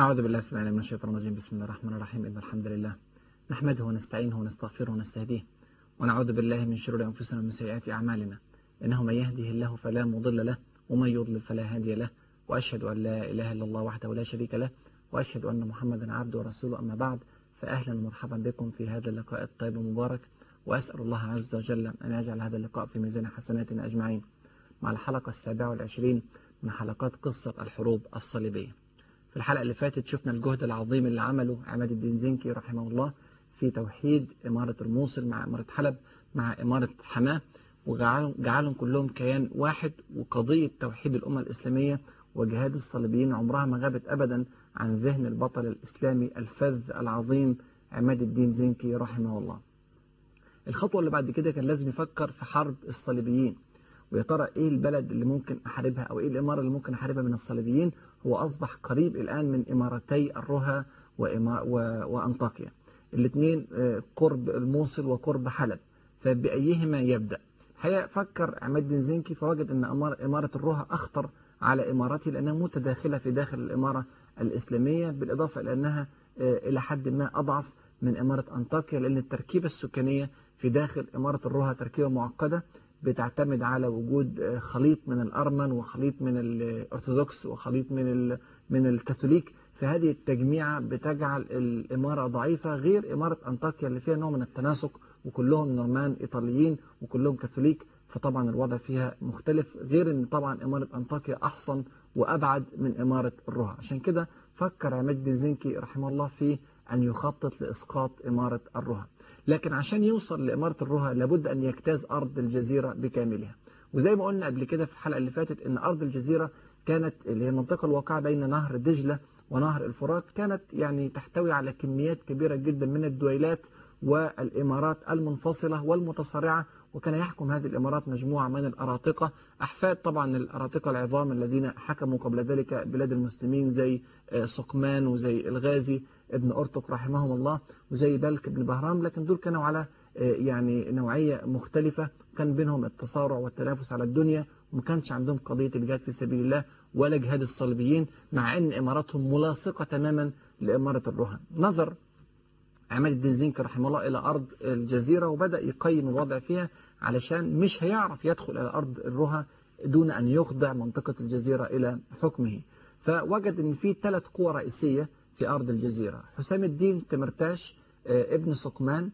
أعوذ بالله السميع العليم من الشيطان الرجيم. بسم الله الرحمن الرحيم. إن الحمد لله نحمده ونستعينه ونستغفره ونستهديه ونعوذ بالله من شرور أنفسنا ومن سيئات أعمالنا. إنه من يهده الله فلا مضل له ومن يضلل فلا هادي له، وأشهد أن لا إله إلا الله وحده لا شريك له، وأشهد أن محمدا عبده ورسوله. أما بعد، فأهلا ومرحبا بكم في هذا اللقاء الطيب المبارك، وأسأل الله عز وجل أن يجعل هذا اللقاء في ميزان حسناتنا أجمعين، مع الحلقة 27 من حلقات قصة الحروب الصليبية. في الحلقة اللي فاتت شفنا الجهد العظيم اللي عمله عماد الدين زنكي رحمه الله في توحيد إمارة الموصل مع إمارة حلب مع إمارة حماة، وجعلهم كلهم كيان واحد. وقضية توحيد الأمة الإسلامية وجهاد الصليبيين عمرها ما غابت أبدا عن ذهن البطل الإسلامي الفذ العظيم عماد الدين زنكي رحمه الله. الخطوة اللي بعد كده كان لازم يفكر في حرب الصليبيين، ويا ترى ايه البلد اللي ممكن احاربها او ايه الاماره اللي ممكن احاربها من الصليبيين. هو اصبح قريب الان من امارتي الرها وانطاكيا، الاثنين قرب الموصل وقرب حلب، فبايهما يبدا؟ فكر عماد الدين زنكي فوجد ان اماره الرها اخطر على امارته لانها متداخله في داخل الاماره الاسلاميه، بالاضافه الى انها الى حد ما اضعف من اماره انطاكيا، لان التركيبه السكانيه في داخل اماره الرها تركيبه معقده بتعتمد على وجود خليط من الأرمن وخليط من الأرثوذكس وخليط من الكاثوليك. فهذه التجميعة بتجعل الإمارة ضعيفة، غير إمارة أنطاكيا اللي فيها نوع من التناسق وكلهم نورمان إيطاليين وكلهم كاثوليك، فطبعا الوضع فيها مختلف، غير أن طبعا إمارة أنطاكيا أحصن وأبعد من إمارة الرها. عشان كده فكر عماد الدين زنكي رحمه الله في أن يخطط لإسقاط إمارة الرها، لكن عشان يوصل لإمارة الرها لابد أن يجتاز أرض الجزيرة بكاملها. وزي ما قلنا قبل كده في الحلقة اللي فاتت إن أرض الجزيرة كانت اللي هي المنطقة الواقعة بين نهر دجلة ونهر الفرات، كانت يعني تحتوي على كميات كبيرة جدا من الدويلات والإمارات المنفصلة والمتصارعة، وكان يحكم هذه الإمارات مجموعة من الأراطقة، أحفاد طبعا الأراطقة العظام الذين حكموا قبل ذلك بلاد المسلمين زي سقمان وزي الغازي ابن أرطق رحمهم الله وزي بلك بن بهرام، لكن دول كانوا على يعني نوعية مختلفة، كان بينهم التصارع والتنافس على الدنيا، وما كانش عندهم قضية الجهاد في سبيل الله ولا جهاد الصليبيين، مع أن إماراتهم ملاصقة تماما لإمارة الرها. نظر عماد الدين زنكي رحمه الله إلى أرض الجزيرة وبدأ يقيم الوضع فيها، علشان مش هيعرف يدخل إلى أرض الرها دون أن يخضع منطقة الجزيرة إلى حكمه. فوجد أن في 3 قوى رئيسية في أرض الجزيرة: حسام الدين تمرتاش ابن سقمان،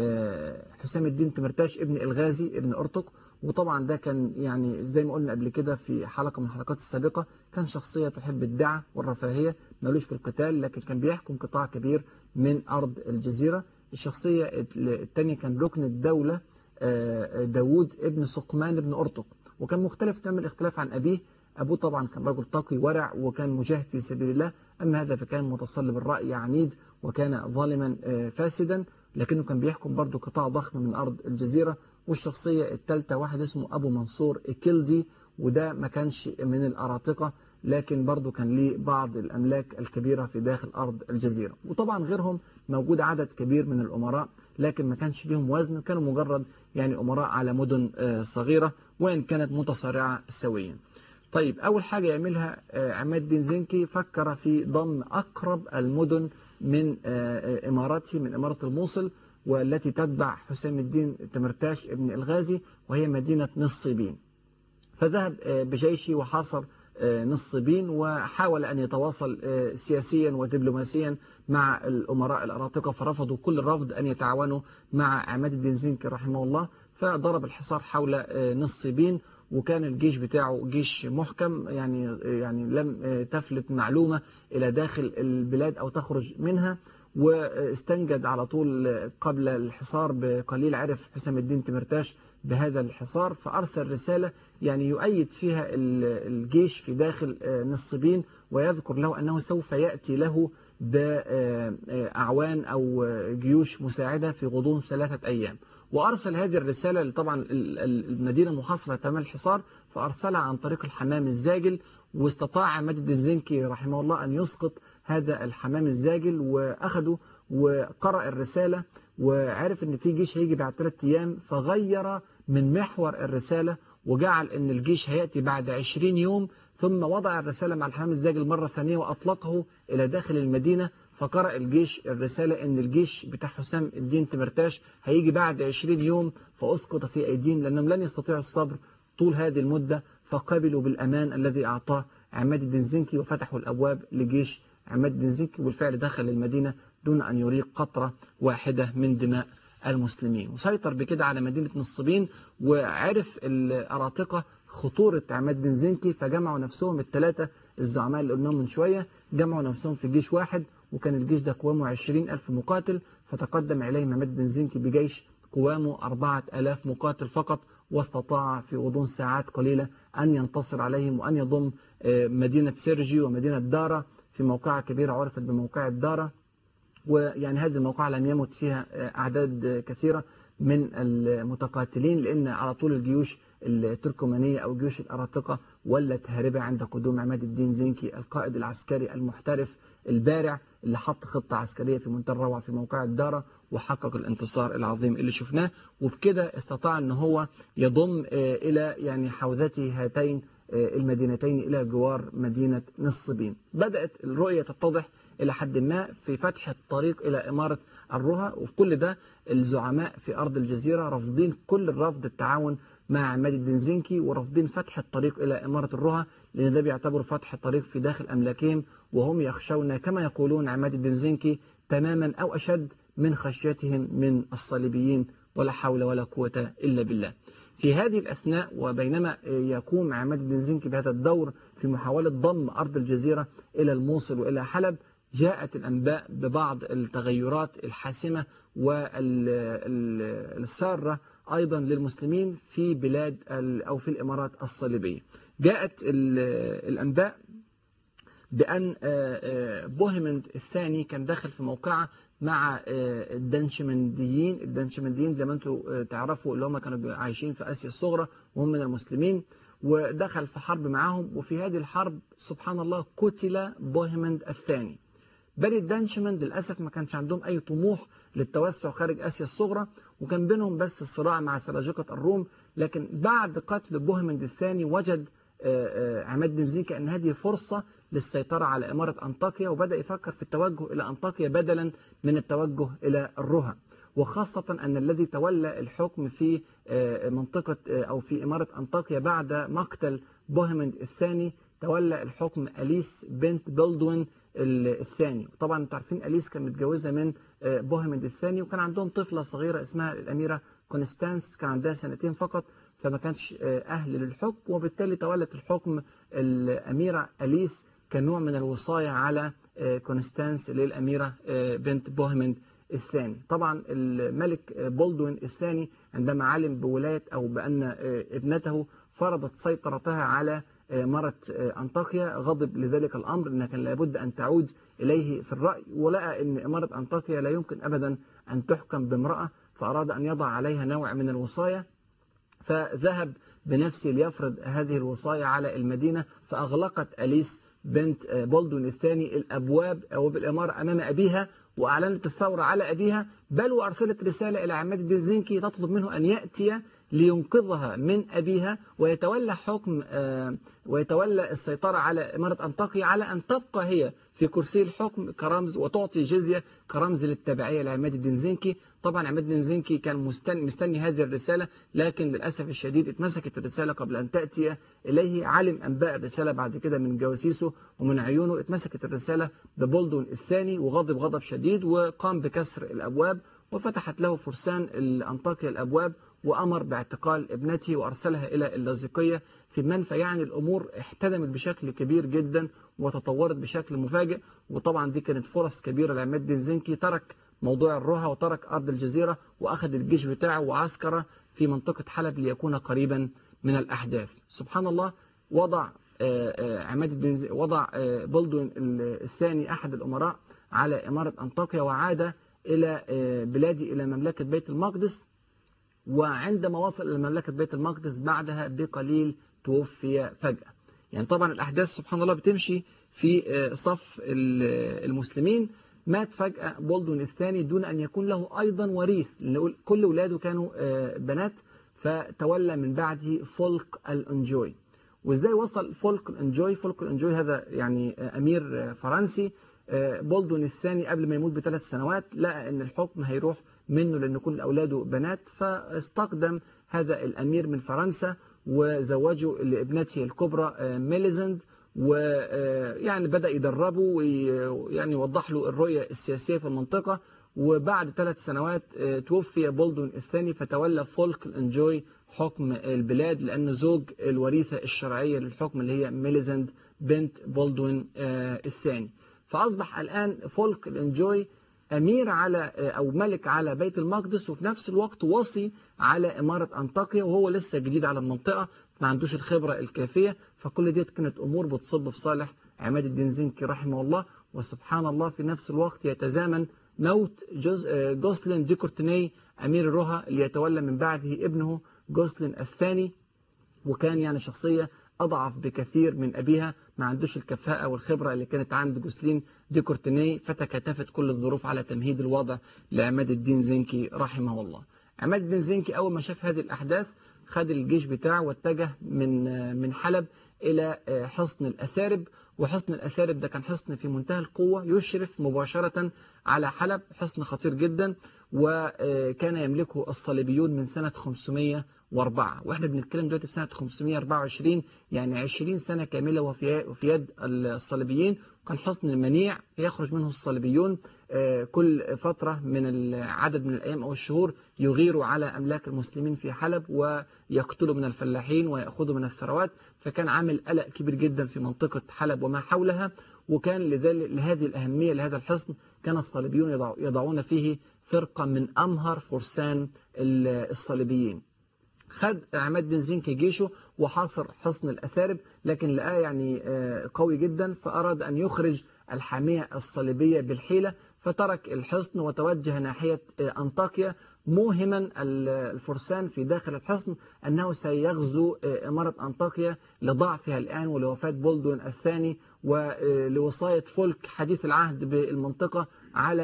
حسام الدين تمرتاش ابن الغازي ابن أرطق، وطبعا ده كان يعني زي ما قلنا قبل كده في حلقة من الحلقات السابقة كان شخصية تحب الدعة والرفاهية، مالوش في القتال لكن كان بيحكم قطاع كبير من أرض الجزيرة. الشخصية الثانية كان ركن الدولة داوود ابن سقمان ابن أرطق، وكان مختلف تمام الاختلاف عن أبيه. أبوه طبعا كان رجل تقي ورع وكان مجاهد في سبيل الله، أما هذا فكان متصلب الرأي عنيد وكان ظالما فاسدا، لكنه كان بيحكم برضه قطاع ضخم من أرض الجزيرة. والشخصية الثالثة واحد اسمه أبو منصور إكلدي، وده ما كانش من الأراطقة لكن برضه كان ليه بعض الأملاك الكبيرة في داخل أرض الجزيرة. وطبعا غيرهم موجود عدد كبير من الأمراء لكن ما كانش ليهم وزن، كانوا مجرد يعني أمراء على مدن صغيرة وإن كانت متصارعة سويا. طيب أول حاجة يعملها عماد الدين زنكي فكر في ضم أقرب المدن من إمارته من إمارة الموصل والتي تتبع حسام الدين تمرتاش ابن الغازي، وهي مدينة نصيبين. فذهب بجيشه وحاصر نصيبين وحاول أن يتواصل سياسيا ودبلوماسيا مع الأمراء الأراطقة، فرفضوا كل الرفض أن يتعاونوا مع عماد الدين زنكي رحمه الله، فضرب الحصار حول نصيبين، وكان الجيش بتاعه جيش محكم، يعني لم تفلت معلومة إلى داخل البلاد أو تخرج منها. واستنجد على طول قبل الحصار بقليل عرف حسام الدين تمرتاش بهذا الحصار، فأرسل رسالة يعني يؤيد فيها الجيش في داخل نصيبين، ويذكر له أنه سوف يأتي له بأعوان أو جيوش مساعدة في غضون 3 أيام. وأرسل هذه الرسالة طبعا المدينة محاصرة تمام الحصار، فأرسلها عن طريق الحمام الزاجل، واستطاع عماد الدين زنكي رحمه الله أن يسقط هذا الحمام الزاجل، وأخده وقرأ الرسالة وعرف أن في جيش هيجي بعد 3 أيام، فغير من محور الرسالة وجعل أن الجيش هيأتي بعد 20 يوم، ثم وضع الرسالة مع الحمام الزاجل مرة ثانية وأطلقه إلى داخل المدينة. فقرأ الجيش الرسالة إن الجيش بتاع حسام الدين تمرتاش هيجي بعد 20 يوم، فأسقط في أيديهم لأنهم لن يستطيعوا الصبر طول هذه المدة. فقبلوا بالأمان الذي أعطاه عماد الدين زنكي وفتحوا الأبواب لجيش عماد الدين زنكي، والفعل دخل المدينة دون أن يريق قطرة واحدة من دماء المسلمين، وسيطر بكده على مدينة نصيبين. وعرف الأراطقة خطورة عماد الدين زنكي، فجمعوا نفسهم الثلاثة الزعماء اللي قلناهم من شوية، جمعوا نفسهم في جيش واحد، وكان الجيش ده قوامه 20,000 مقاتل. فتقدم إليهم عماد الدين زنكي بجيش قوامه 4,000 مقاتل فقط، واستطاع في غضون ساعات قليلة أن ينتصر عليهم وأن يضم مدينة سيرجي ومدينة دارا في موقعة كبيرة عرفت بموقعة دارا. ويعني هذه الموقعة لم يمت فيها أعداد كثيرة من المتقاتلين، لأن على طول الجيوش التركمانية أو جيوش الأراطقة ولت هاربة عند قدوم عماد الدين زنكي القائد العسكري المحترف البارع اللي حط خطة عسكرية في منتهى الروعة في موقعة دارا وحقق الانتصار العظيم اللي شفناه. وبكده استطاع أن هو يضم إلى يعني حوزته هاتين المدينتين إلى جوار مدينة نصيبين. بدأت الرؤية تتضح إلى حد ما في فتح الطريق إلى إمارة الرها. وفي كل ده الزعماء في أرض الجزيرة رافضين كل الرفض التعاون مع عماد الدين زنكي، ورافضين فتح الطريق إلى إمارة الرها، لأن ده بيعتبر فتح الطريق في داخل أملاكهم، وهم يخشون كما يقولون عماد الدين زنكي تماما أو أشد من خشيتهم من الصليبيين، ولا حول ولا قوة إلا بالله. في هذه الأثناء وبينما يقوم عماد الدين زنكي بهذا الدور في محاولة ضم أرض الجزيرة إلى الموصل وإلى حلب، جاءت الأنباء ببعض التغيرات الحاسمة والسارة أيضا للمسلمين في بلاد أو في الإمارات الصليبية. جاءت الأنباء بأن بوهيمند الثاني كان داخل في موقعة مع الدنشمنديين زي ما انتم تعرفوا، اللي هم كانوا عايشين في آسيا الصغرى وهم من المسلمين، ودخل في حرب معهم. وفي هذه الحرب سبحان الله قتل بوهيمند الثاني. بني الدنشمند للأسف ما كانش عندهم أي طموح للتوسع خارج آسيا الصغرى، وكان بينهم بس الصراع مع سلاجقة الروم. لكن بعد قتل بوهيمند الثاني وجد عماد الدين زنكي أن هذه فرصة للسيطرة على إمارة أنطاكيا، وبدأ يفكر في التوجه إلى أنطاكيا بدلا من التوجه إلى الرها، وخاصة أن الذي تولى الحكم في منطقة أو في إمارة أنطاكيا بعد مقتل بوهيمند الثاني تولى الحكم أليس بنت بلدوين الثاني. طبعا انتم عارفين أليس كانت متجوزة من بوهيمند الثاني، وكان عندهم طفلة صغيرة اسمها الأميرة كونستانس، كان عندها 2 فقط، فما كانش أهل للحكم، وبالتالي تولت الحكم الأميرة أليس كنوع من الوصاية على كونستانس للأميرة بنت بوهيمند الثاني. طبعا الملك بولدوين الثاني عندما علم بولاية أو بأن ابنته فرضت سيطرتها على إمارة أنطاكيا غضب لذلك الأمر، أنها كان لابد أن تعود إليه في الرأي، ولقى أن إمارة أنطاكيا لا يمكن أبدا أن تحكم بامرأة، فأراد أن يضع عليها نوع من الوصاية، فذهب بنفسه ليفرض هذه الوصاية على المدينة. فأغلقت أليس بنت بولدوين الثاني الأبواب أو بالإمارة أمام أبيها، وأعلنت الثورة على أبيها، بل وأرسلت رسالة إلى عماد الدين زنكي تطلب منه أن يأتي لينقذها من أبيها ويتولى السيطرة على إمارة أنطاكيا، على أن تبقى هي في كرسي الحكم كرمز وتعطي جزية كرمز للتبعية لعماد الدين زنكي. طبعا عماد الدين زنكي كان مستني هذه الرسالة، لكن للأسف الشديد اتمسكت الرسالة قبل أن تأتي إليه. علم أنباء الرسالة بعد كده من جواسيسه ومن عيونه. اتمسكت الرسالة ببولدون الثاني وغضب غضب شديد، وقام بكسر الأبواب، وفتحت له فرسان أنطاكيا الأبواب، وأمر باعتقال ابنته وأرسلها إلى اللاذقية في المنفى. يعني الأمور احتدمت بشكل كبير جدا وتطورت بشكل مفاجئ. وطبعا دي كانت فرص كبيرة لعماد الدين زنكي، ترك موضوع الرها وترك أرض الجزيرة وأخذ الجيش بتاعه وعسكره في منطقة حلب ليكون قريبا من الأحداث. سبحان الله، وضع عماد الدين وضع بولدوين الثاني أحد الأمراء على إمارة أنطاكيا، وعاد إلى بلادي إلى مملكة بيت المقدس. وعندما وصل إلى مملكة بيت المقدس بعدها بقليل توفي فجأة. يعني طبعا الأحداث سبحان الله بتمشي في صف المسلمين. مات فجأة بولدوين الثاني دون أن يكون له أيضا وريث، لأن كل ولاده كانوا بنات، فتولى من بعده فولك الأنجوي. وإزاي وصل فولك إنجوي. فولك إنجوي هذا يعني أمير فرنسي. بولدوين الثاني قبل ما يموت ب3 سنوات لقى أن الحكم هيروح منه لأن كل أولاده بنات، فاستقدم هذا الأمير من فرنسا وزوجه لابنته الكبرى ميليزند، ويعني بدأ يدربه ويعني يوضح له الرؤية السياسية في المنطقة. وبعد 3 سنوات توفي بولدوين الثاني، فتولى فولك إنجوي حكم البلاد لأنه زوج الوريثة الشرعية للحكم اللي هي ميليزند بنت بولدوين الثاني. فأصبح الآن فولك إنجوي أمير على أو ملك على بيت المقدس، وفي نفس الوقت وصي على إمارة أنطاكيا، وهو لسه جديد على المنطقة ما عندوش الخبرة الكافية. فكل دي كانت أمور بتصب في صالح عماد الدين زنكي رحمه الله. وسبحان الله في نفس الوقت يتزامن موت جوسلين دي كورتيني أمير الرها اللي يتولى من بعده ابنه جوسلين الثاني، وكان يعني شخصية أضعف بكثير من أبيها، ما عندوش الكفاءة والخبرة اللي كانت عند جوسلين دي كورتيني، فتكاتفت كل الظروف على تمهيد الوضع لعماد الدين زنكي رحمه الله. عماد الدين زنكي أول ما شاف هذه الأحداث خد الجيش بتاعه واتجه من حلب إلى حصن الأثارب. وحصن الأثارب ده كان حصن في منتهى القوة يشرف مباشرة على حلب، حصن خطير جدا، وكان يملكه الصليبيون من سنة 504، واحنا بنتكلم دلوقتي في سنة 524، يعني 20 سنة كاملة وفي يد الصليبيين. وكان حصن منيع يخرج منه الصليبيون كل فترة من العدد من الأيام أو الشهور يغيروا على أملاك المسلمين في حلب ويقتلوا من الفلاحين ويأخذوا من الثروات، فكان عامل قلق كبير جدا في منطقة حلب وما حولها. وكان لهذه الأهمية لهذا الحصن كان الصليبيون يضعون فيه فرقة من أمهر فرسان الصليبيين. خد عماد بن زنكي جيشه وحاصر حصن الأثارب، لكن لقاه يعني قوي جدا، فأراد أن يخرج الحامية الصليبية بالحيلة، فترك الحصن وتوجه ناحية أنطاكيا موهما الفرسان في داخل الحصن أنه سيغزو إمارة أنطاكيا لضعفها الآن ولوفاة بولدوين الثاني ولوصاية فولك حديث العهد بالمنطقة على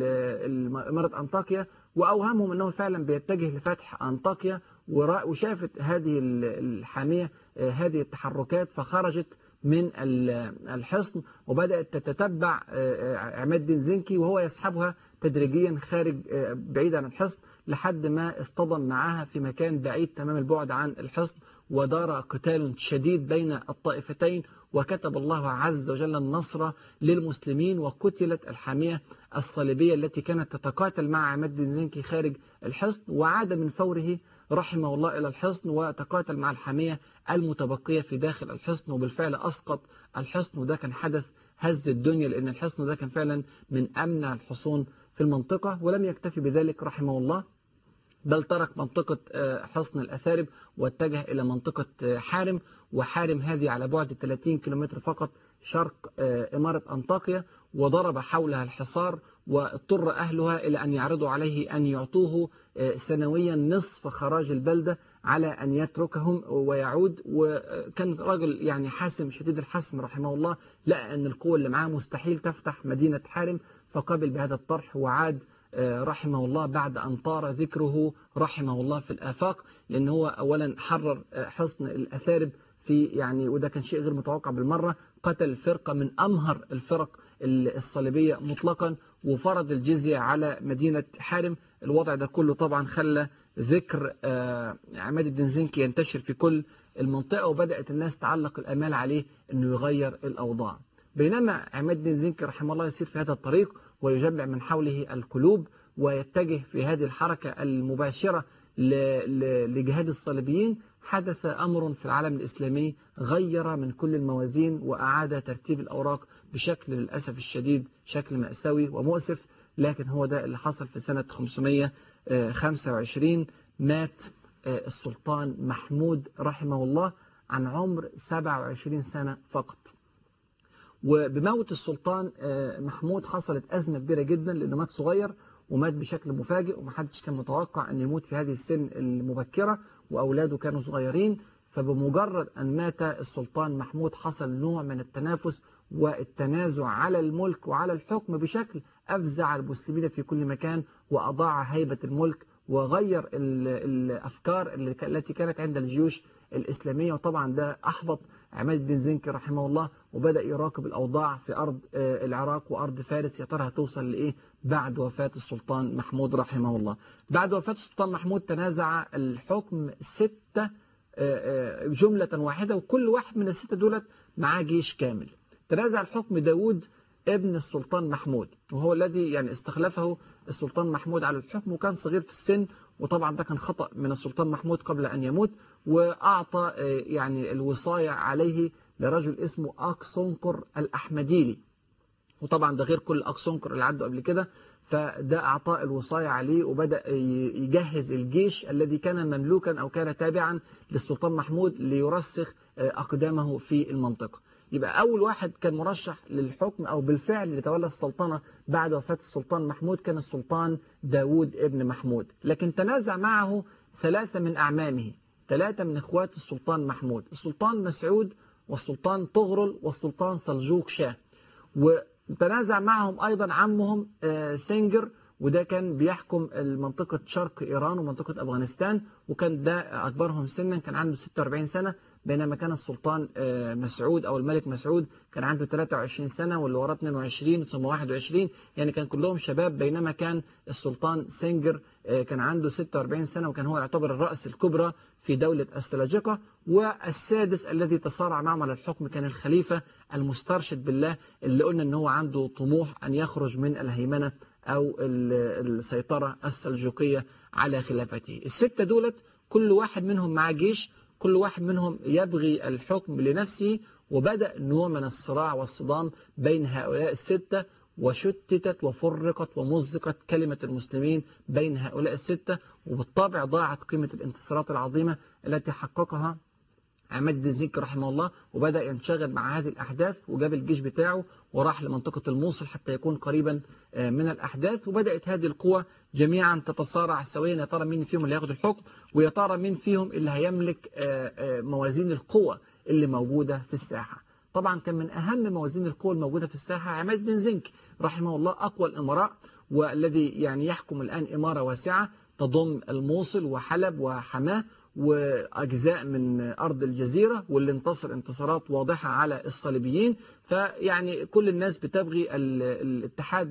إمارة أنطاكيا، وأوهمهم أنه فعلا بيتجه لفتح أنطاكيا. وشافت هذه الحامية هذه التحركات فخرجت من الحصن وبدأت تتتبع عماد الدين زنكي وهو يسحبها تدريجيا خارج بعيد عن الحصن لحد ما اصطدم معها في مكان بعيد تمام البعد عن الحصن، ودار قتال شديد بين الطائفتين، وكتب الله عز وجل النصر للمسلمين، وقتلت الحامية الصليبية التي كانت تتقاتل مع عماد الدين زنكي خارج الحصن، وعاد من فوره رحمه الله إلى الحصن وتقاتل مع الحامية المتبقية في داخل الحصن، وبالفعل أسقط الحصن. وده كان حدث هز الدنيا لأن الحصن ده كان فعلا من أمنع الحصون في المنطقة. ولم يكتفي بذلك رحمه الله، بل ترك منطقة حصن الأثارب واتجه إلى منطقة حارم، وحارم هذه على بعد 30 كيلومتر فقط شرق إمارة أنطاكيا، وضرب حولها الحصار، واضطر أهلها إلى أن يعرضوا عليه أن يعطوه سنويا نصف خراج البلدة على أن يتركهم ويعود. وكان رجل يعني حاسم شديد الحسم رحمه الله، لقى أن القوة اللي معاه مستحيل تفتح مدينة حارم، فقبل بهذا الطرح وعاد رحمه الله بعد أن طار ذكره رحمه الله في الآفاق، لأن هو أولا حرر حصن الأثارب في يعني، وده كان شيء غير متوقع بالمرة، قتل فرقة من أمهر الفرق الصليبية مطلقا، وفرض الجزية على مدينة حارم. الوضع ده كله طبعا خلى ذكر عماد الدين زنكي ينتشر في كل المنطقة، وبدأت الناس تعلق الأمال عليه أنه يغير الأوضاع. بينما عماد الدين زنكي رحمه الله يسير في هذا الطريق ويجمع من حوله القلوب ويتجه في هذه الحركة المباشرة لجهاد الصليبيين، حدث أمر في العالم الإسلامي غير من كل الموازين وأعاد ترتيب الأوراق بشكل للأسف الشديد شكل مأساوي ومؤسف. لكن هو ده اللي حصل في سنة 525. مات السلطان محمود رحمه الله عن عمر 27 سنة فقط. وبموت السلطان محمود حصلت أزمة كبيرة جدا، لأنه مات صغير ومات بشكل مفاجئ، ومحدش كان متوقع أن يموت في هذه السن المبكرة، وأولاده كانوا صغيرين. فبمجرد أن مات السلطان محمود حصل نوع من التنافس والتنازع على الملك وعلى الحكم بشكل أفزع المسلمين في كل مكان، وأضاع هيبة الملك وغير الأفكار التي كانت عند الجيوش الإسلامية. وطبعا ده أحبط عماد الدين زنكي رحمه الله، وبدأ يراقب الأوضاع في أرض العراق وأرض فارس، يا ترى هتوصل لإيه بعد وفاة السلطان محمود رحمه الله. بعد وفاة السلطان محمود تنازع الحكم 6 جملة واحدة، وكل واحد من ال6 دولت معاه جيش كامل. تنازع الحكم داود ابن السلطان محمود، وهو الذي يعني استخلفه السلطان محمود على الحكم، وكان صغير في السن، وطبعا ده كان خطأ من السلطان محمود قبل أن يموت، وأعطى يعني الوصاية عليه لرجل اسمه أكسنقر الأحمديلي، وطبعا ده غير كل أكسنقر اللي عدوا قبل كده. فده أعطاه الوصاية عليه، وبدأ يجهز الجيش الذي كان مملوكا أو كان تابعا للسلطان محمود ليرسخ أقدامه في المنطقة. يبقى أول واحد كان مرشح للحكم أو بالفعل لتولى السلطنة بعد وفاة السلطان محمود كان السلطان داود ابن محمود، لكن تنازع معه 3 من أعمامه، 3 من إخوات السلطان محمود، السلطان مسعود والسلطان طغرل والسلطان سلجوق شاه. وتنازع معهم أيضا عمهم سنجر، وده كان بيحكم منطقة شرق إيران ومنطقة أفغانستان، وكان ده أكبرهم سنا، كان عنده 46 سنة، بينما كان السلطان مسعود أو الملك مسعود كان عنده 23 سنة، واللي وراه 22 ثم 21، يعني كان كلهم شباب. بينما كان السلطان سنجر كان عنده 46 سنة، وكان هو يعتبر الرأس الكبرى في دولة السلاجقة. والسادس الذي تصارع معه على الحكم كان الخليفة المسترشد بالله، اللي قلنا أنه هو عنده طموح أن يخرج من الهيمنة أو السيطرة السلجوقية على خلافته. ال6 دولت كل واحد منهم مع جيش، كل واحد منهم يبغي الحكم لنفسه، وبدأ نوع من الصراع والصدام بين هؤلاء ال6، وشتتت وفرقت ومزقت كلمة المسلمين بين هؤلاء ال6، وبالطبع ضاعت قيمة الانتصارات العظيمة التي حققها عماد الدين زنكي رحمه الله، وبدأ ينشغل مع هذه الأحداث، وجاب الجيش بتاعه وراح لمنطقة الموصل حتى يكون قريبا من الأحداث. وبدأت هذه القوى جميعا تتصارع سويا، يا ترى مين فيهم اللي هياخد الحكم، ويا ترى مين فيهم اللي هيملك موازين القوى اللي موجودة في الساحة. طبعا كان من أهم موازين القوى الموجودة في الساحة عماد الدين زنكي رحمه الله، أقوى الإمراء، والذي يعني يحكم الآن إمارة واسعة تضم الموصل وحلب وحماه وأجزاء من أرض الجزيرة، واللي انتصر انتصارات واضحة على الصليبيين. فيعني كل الناس بتبغي الاتحاد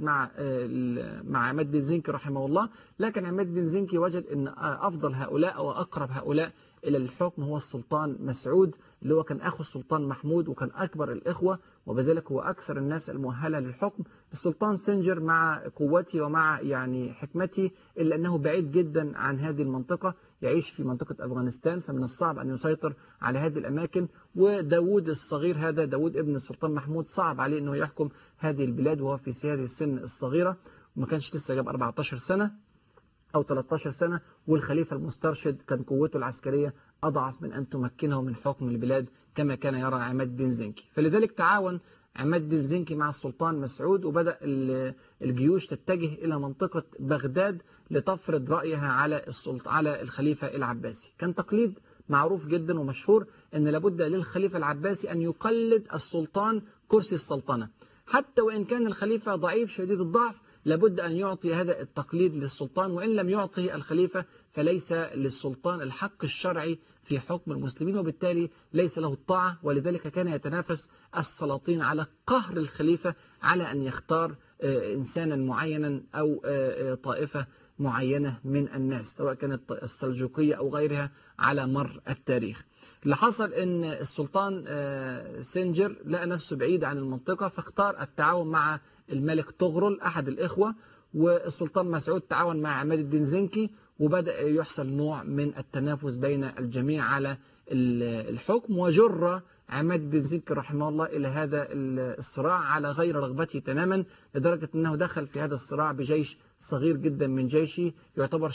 مع عماد الدين زنكي رحمه الله، لكن عماد الدين زنكي وجد أن أفضل هؤلاء وأقرب هؤلاء إلى الحكم هو السلطان مسعود، اللي هو كان أخو السلطان محمود وكان أكبر الإخوة، وبذلك هو أكثر الناس المؤهلة للحكم. السلطان سنجر مع قوته ومع يعني حكمته، إلا أنه بعيد جدا عن هذه المنطقة، يعيش في منطقة أفغانستان، فمن الصعب أن يسيطر على هذه الأماكن. وداود الصغير هذا، داود ابن السلطان محمود، صعب عليه أنه يحكم هذه البلاد وهو في هذه السن الصغيرة، وما كانش لسه جاب 14 سنة أو 13 سنة. والخليفة المسترشد كان قوته العسكرية أضعف من أن تمكنه من حكم البلاد كما كان يرى عماد الدين زنكي. فلذلك تعاون عماد الدين زنكي مع السلطان مسعود، وبدأ الجيوش تتجه إلى منطقة بغداد لتفرض رأيها على الخليفة العباسي. كان تقليد معروف جدا ومشهور أن لابد للخليفة العباسي أن يقلد السلطان كرسي السلطنة، حتى وإن كان الخليفة ضعيف شديد الضعف، لابد أن يعطي هذا التقليد للسلطان، وإن لم يعطه الخليفة فليس للسلطان الحق الشرعي في حكم المسلمين، وبالتالي ليس له الطاعة. ولذلك كان يتنافس السلاطين على قهر الخليفة على أن يختار إنسانا معينا أو طائفة معينة من الناس، سواء كانت السلجوقية أو غيرها على مر التاريخ. اللي حصل أن السلطان سنجر لقى نفسه بعيد عن المنطقة، فاختار التعاون مع الملك طغرل أحد الإخوة، والسلطان مسعود تعاون مع عماد الدين زنكي، وبدأ يحصل نوع من التنافس بين الجميع على الحكم، وجر عماد الدين زنكي رحمه الله إلى هذا الصراع على غير رغبته تماما، لدرجة أنه دخل في هذا الصراع بجيش صغير جدا من جيشه، يعتبر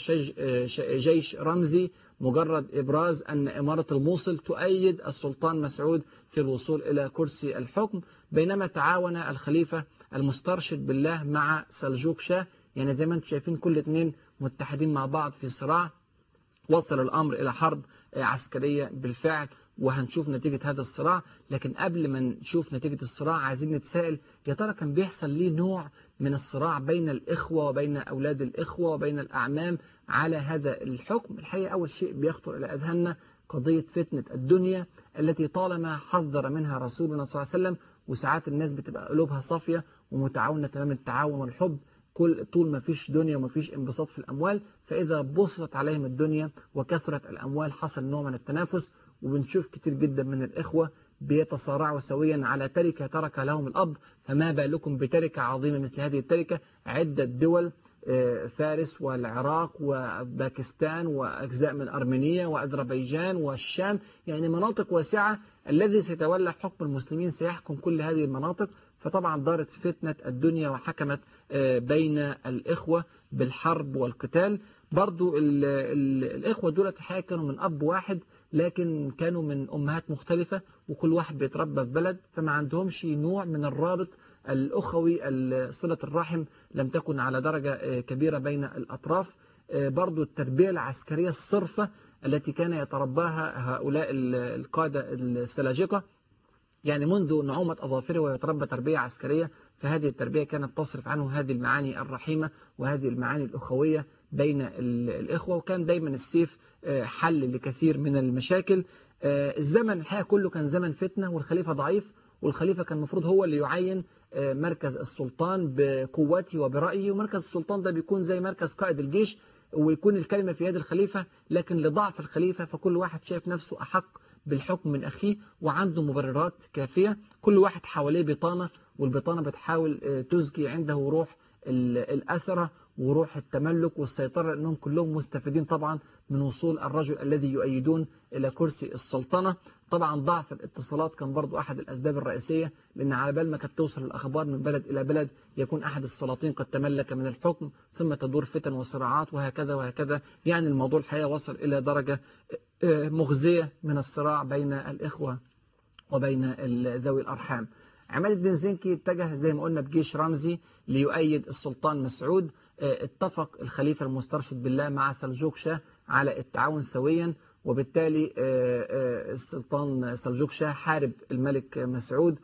جيش رمزي، مجرد إبراز أن إمارة الموصل تؤيد السلطان مسعود في الوصول إلى كرسي الحكم. بينما تعاون الخليفة المسترشد بالله مع سلجوق شاه، يعني زي ما انتم شايفين كل اثنين متحدين مع بعض في صراع. وصل الأمر إلى حرب عسكرية بالفعل، وهنشوف نتيجة هذا الصراع. لكن قبل ما نشوف نتيجة الصراع عايزين نتساءل يا ترى كان بيحصل ليه نوع من الصراع بين الإخوة وبين أولاد الإخوة وبين الأعمام على هذا الحكم؟ الحقيقة أول شيء بيخطر إلى أذهاننا قضية فتنة الدنيا التي طالما حذر منها رسولنا صلى الله عليه وسلم، وساعات الناس بتبقى قلوبها صافية ومتعاونة تمام التعاون والحب طول ما فيش دنيا وما فيش انبساط في الأموال، فإذا بسطت عليهم الدنيا وكثرت الأموال حصل نوع من التنافس. وبنشوف كتير جدا من الإخوة بيتصارعوا سويا على تركة ترك لهم الأب، فما بالكم بتركة عظيمة مثل هذه التركة. عدة دول فارس والعراق وباكستان وأجزاء من أرمينيا وأذربيجان والشام، يعني مناطق واسعة. الذي سيتولى حكم المسلمين سيحكم كل هذه المناطق. فطبعا دارت فتنة الدنيا وحكمت بين الإخوة بالحرب والقتال. برضو الإخوة دول الحقيقة كانوا من أب واحد، لكن كانوا من أمهات مختلفة وكل واحد بيتربى في بلد، فما عندهمش نوع من الرابط الأخوي. صلة الرحم لم تكن على درجة كبيرة بين الأطراف. برضو التربية العسكرية الصرفة التي كان يترباها هؤلاء القادة السلاجقة، يعني منذ نعومة أظافره ويتربى تربية عسكرية، فهذه التربية كانت تصرف عنه هذه المعاني الرحيمة وهذه المعاني الأخوية بين الإخوة. وكان دايما السيف حل لكثير من المشاكل. الزمن الحقيقة كله كان زمن فتنة، والخليفة ضعيف، والخليفة كان المفروض هو اللي يعين مركز السلطان بقوته وبرأيه، ومركز السلطان ده بيكون زي مركز قائد الجيش ويكون الكلمة في يد الخليفة. لكن لضعف الخليفة فكل واحد شايف نفسه أحق بالحكم من أخيه وعنده مبررات كافية. كل واحد حواليه بطانة، والبطانة بتحاول تزكي عنده روح الأثرة وروح التملك والسيطرة، لأنهم كلهم مستفيدين طبعا من وصول الرجل الذي يؤيدون إلى كرسي السلطنة. طبعا ضعف الاتصالات كان برضو أحد الأسباب الرئيسية، لأن على بال ما كانت توصل الأخبار من بلد إلى بلد يكون أحد السلاطين قد تملك من الحكم، ثم تدور فتن وصراعات وهكذا وهكذا. يعني الموضوع الحقيقة وصل إلى درجة مخزية من الصراع بين الإخوة وبين ذوي الأرحام. عماد الدين زنكي اتجه زي ما قلنا بجيش رمزي ليؤيد السلطان مسعود. اتفق الخليفة المسترشد بالله مع سلجوق شاه على التعاون سويا، وبالتالي السلطان سلجوق شاه حارب الملك مسعود،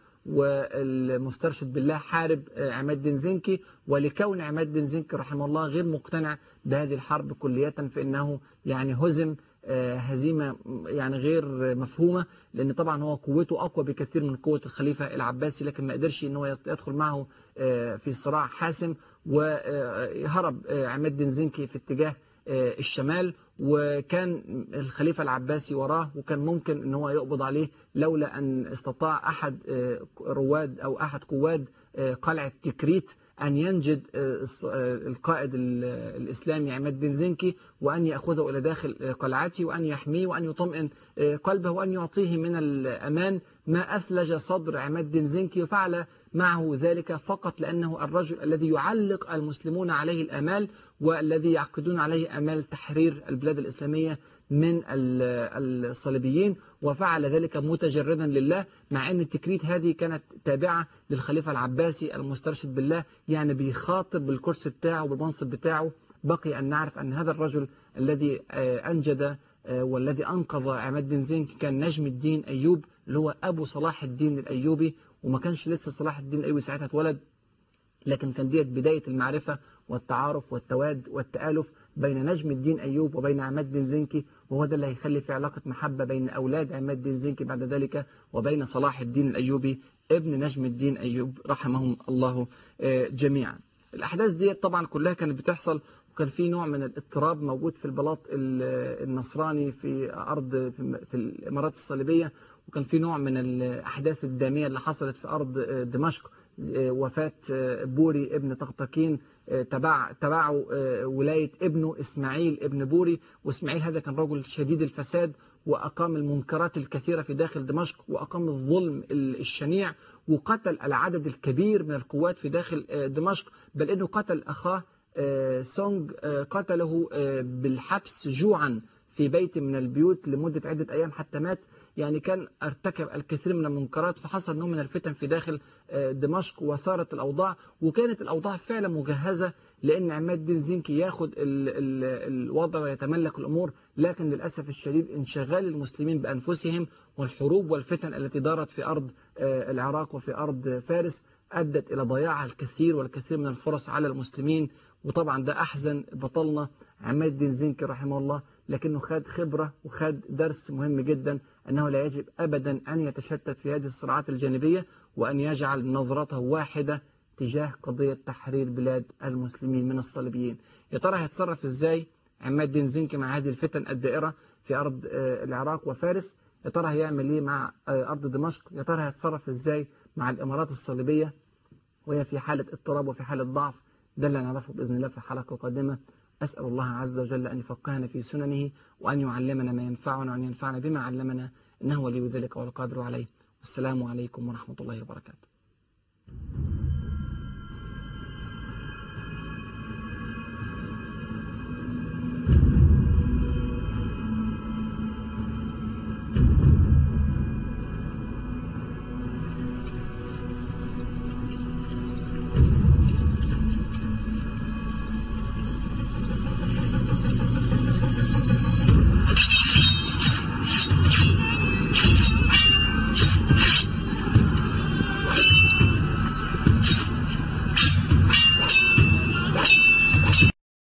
والمسترشد بالله حارب عماد الدين زنكي. ولكون عماد الدين زنكي رحمه الله غير مقتنع بهذه الحرب كلية، فإنه يعني هزم هزيمة يعني غير مفهومة، لأن طبعا هو قوته أقوى بكثير من قوة الخليفة العباسي، لكن ما قدرش إن هو يدخل معه في صراع حاسم. وهرب عماد الدين زنكي في اتجاه الشمال، وكان الخليفة العباسي وراه، وكان ممكن ان هو يقبض عليه لولا أن استطاع أحد رواد أو أحد قواد قلعة تكريت أن ينجد القائد الإسلامي عماد الدين زنكي وأن يأخذه إلى داخل قلعته وأن يحميه وأن يطمئن قلبه وأن يعطيه من الأمان ما أثلج صدر عماد الدين زنكي، وفعل معه ذلك فقط لأنه الرجل الذي يعلق المسلمون عليه الآمال والذي يعقدون عليه آمال تحرير البلاد الإسلامية من الصليبيين، وفعل ذلك متجردا لله، مع أن التكريت هذه كانت تابعة للخليفة العباسي المسترشد بالله، يعني بيخاطب بالكرسي بتاعه بالمنصب بتاعه. بقي أن نعرف أن هذا الرجل الذي أنجد والذي أنقذ عماد الدين زنكي كان نجم الدين أيوب، اللي هو أبو صلاح الدين الأيوبي، وما كانش لسه صلاح الدين الأيوبي ساعتها اتولد، لكن كان ديت بداية المعرفة والتعارف والتواد والتآلف بين نجم الدين أيوب وبين عماد الدين زنكي، وهو ده اللي هيخلي في علاقة محبة بين أولاد عماد الدين زنكي بعد ذلك وبين صلاح الدين الأيوبي ابن نجم الدين أيوب رحمهم الله جميعا. الأحداث دي طبعا كلها كانت بتحصل، وكان في نوع من الاضطراب موجود في البلاط النصراني في أرض في الإمارات الصليبية، وكان في نوع من الأحداث الدامية اللي حصلت في أرض دمشق. وفاة بوري ابن طقطقين تبعه ولاية ابنه إسماعيل ابن بوري، وإسماعيل هذا كان رجل شديد الفساد وأقام المنكرات الكثيرة في داخل دمشق، وأقام الظلم الشنيع، وقتل العدد الكبير من القوات في داخل دمشق، بل أنه قتل أخاه سونج، قتله بالحبس جوعا في بيت من البيوت لمدة عدة أيام حتى مات. يعني كان ارتكب الكثير من المنكرات، فحصل نوع من الفتن في داخل دمشق وثارت الأوضاع، وكانت الأوضاع فعلا مجهزة لأن عماد الدين زنكي ياخد الوضع ويتملك الأمور، لكن للأسف الشديد انشغال المسلمين بأنفسهم والحروب والفتن التي دارت في أرض العراق وفي أرض فارس أدت إلى ضياع الكثير والكثير من الفرص على المسلمين. وطبعا ده أحزن بطلنا عماد الدين زنكي رحمه الله، لكنه خد خبرة وخد درس مهم جدا، أنه لا يجب أبدا أن يتشتت في هذه الصراعات الجانبية، وأن يجعل نظرته واحدة تجاه قضية تحرير بلاد المسلمين من الصليبيين. يا ترى هيتصرف إزاي عماد الدين زنكي مع هذه الفتن الدائرة في أرض العراق وفارس؟ يا ترى هيعمل إيه مع أرض دمشق؟ يا ترى هيتصرف إزاي مع الإمارات الصليبية وهي في حالة اضطراب وفي حالة ضعف؟ ده اللي نعرفه بإذن الله في حلقة قادمة. أسأل الله عز وجل أن يفقهنا في سننه، وأن يعلمنا ما ينفعنا، وأن ينفعنا بما علمنا، إنه ولي ذلك والقادر عليه. والسلام عليكم ورحمة الله وبركاته.